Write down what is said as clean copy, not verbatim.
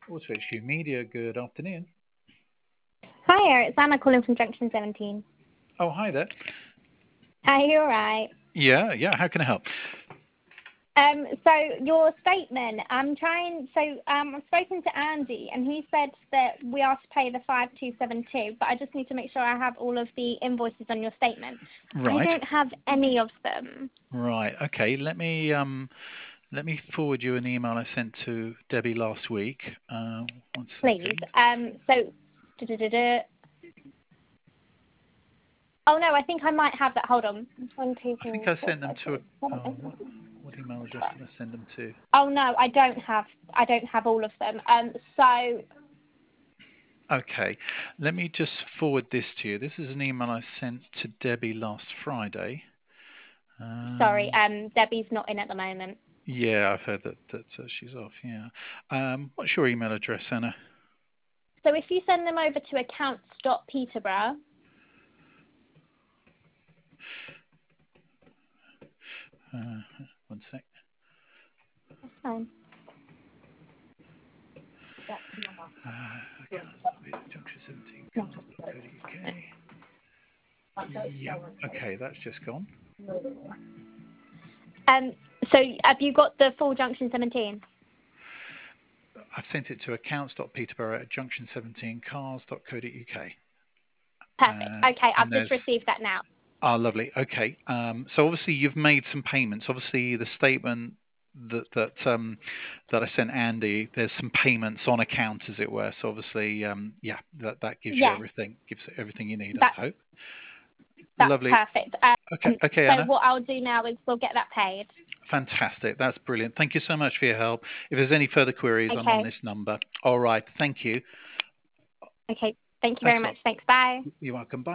Auto HQ Media, good afternoon. Hi, it's Anna calling from Junction 17. Oh, hi there. Are you alright? Yeah, how can I help? So your statement, I've spoken to Andy and he said that we are to pay the 5272, but I just need to make sure I have all of the invoices on your statement. Right. I don't have any of them. Right, okay, let me forward you an email I sent to Debbie last week. One Please. second. Oh no, I think I might have that. Hold on. I think I sent them to what email address did I send them to? Oh no, I don't have all of them. Okay, let me just forward this to you. This is an email I sent to Debbie last Friday. Sorry, Debbie's not in at the moment. Yeah, I've heard that she's off. Yeah. What's your email address, Anna? So if you send them over to accounts.peterborough. One sec. That's fine. Junction 17, cars.co.uk. Yeah, okay, that's just gone. So have you got the full Junction 17? I've sent it to accounts.peterborough@junction17cars.co.uk. Perfect. Okay, I've And just received that now. lovely. Okay. So obviously you've made some payments. Obviously the statement that I sent Andy, there's some payments on account, as it were. So obviously, that gives you everything you need, I hope. That's Lovely. perfect. Okay, so Anna. what I'll do now is we'll get that paid. Fantastic. That's brilliant. Thank you so much for your help. If there's any further queries, I'm on this number. All right. Thank you. Okay. Thank you very much. Thanks. Bye. You're welcome. Bye.